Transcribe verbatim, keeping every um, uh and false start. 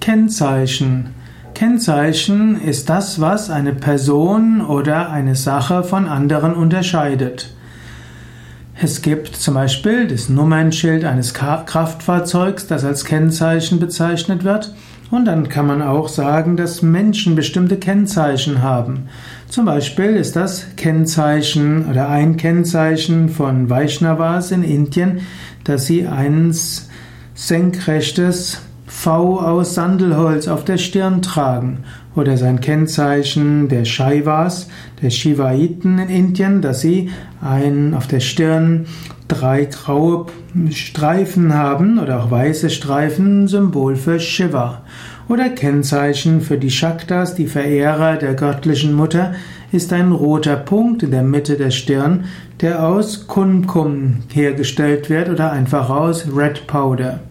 Kennzeichen. Kennzeichen ist das, was eine Person oder eine Sache von anderen unterscheidet. Es gibt zum Beispiel das Nummernschild eines Kraftfahrzeugs, das als Kennzeichen bezeichnet wird. Und dann kann man auch sagen, dass Menschen bestimmte Kennzeichen haben. Zum Beispiel ist das Kennzeichen oder ein Kennzeichen von Vaishnavas in Indien, dass sie ein senkrechtes V aus Sandelholz auf der Stirn tragen. Oder sein Kennzeichen der Shaivas, der Shivaiten in Indien, dass sie ein, auf der Stirn drei graue Streifen haben oder auch weiße Streifen, Symbol für Shiva. Oder Kennzeichen für die Shaktas, die Verehrer der göttlichen Mutter, ist ein roter Punkt in der Mitte der Stirn, der aus Kumkum hergestellt wird oder einfach aus Red Powder.